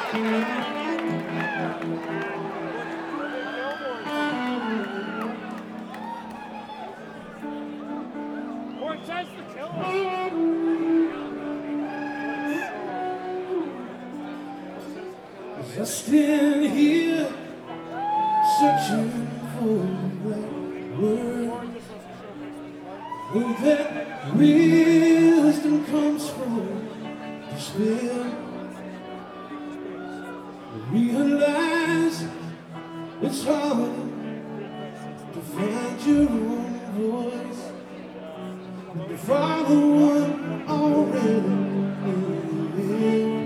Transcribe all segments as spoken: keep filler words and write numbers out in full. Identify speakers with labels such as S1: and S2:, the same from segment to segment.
S1: Cortez the Killer.
S2: I stand here searching for the right word. Oh, that wisdom comes from despair. I realize it's hard to find your own voice. But the Father one already lived.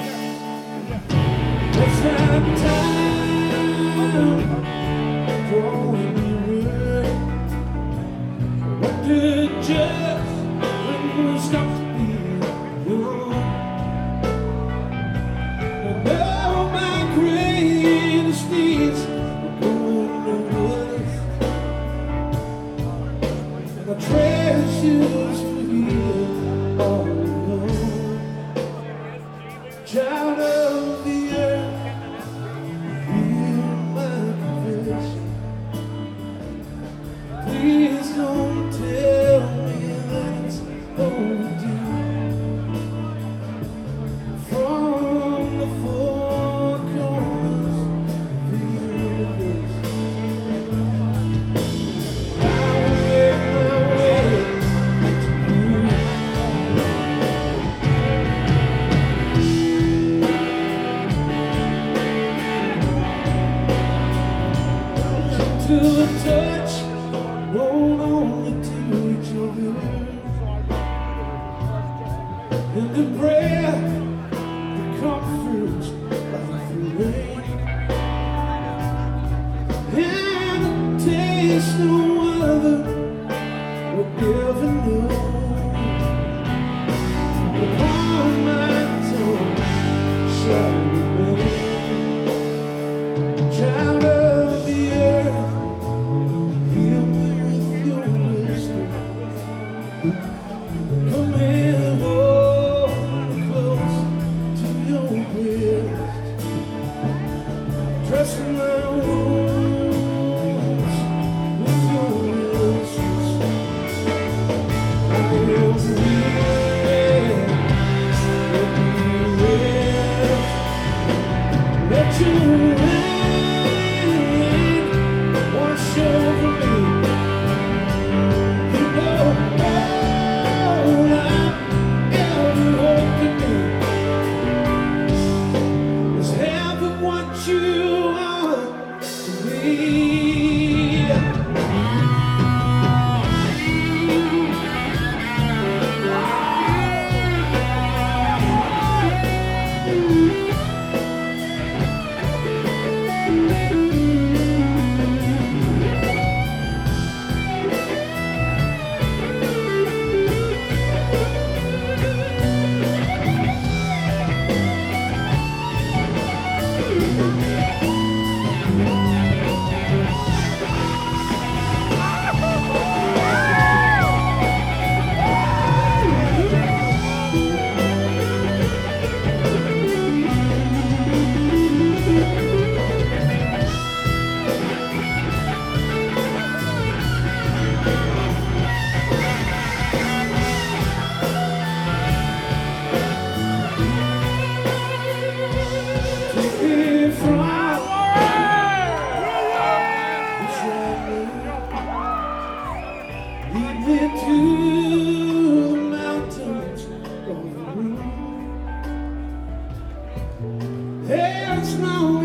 S2: It's that time drawing nearer. What did just when we stop to be young? And now my greatest needs are going to waste. And my treasures were here all alone. Child of the earth, hear my confession. Please don't tell me that it's overdue. From the four corners of the universe, I will make my way to you. To the touch, hold on to each other, and the prayer that comforts like the rain, and the taste no other would ever know. Upon my tongue shall remain. Child of the earth, heal me with your wisdom. Come and hold me close to your breast. Dress my wounds with your innocence. I am weary, let me rest. Let your rain wash over me. You know all I ever hope to be is having what you are to be. Take me from lead me to the mountains of the moon. There's no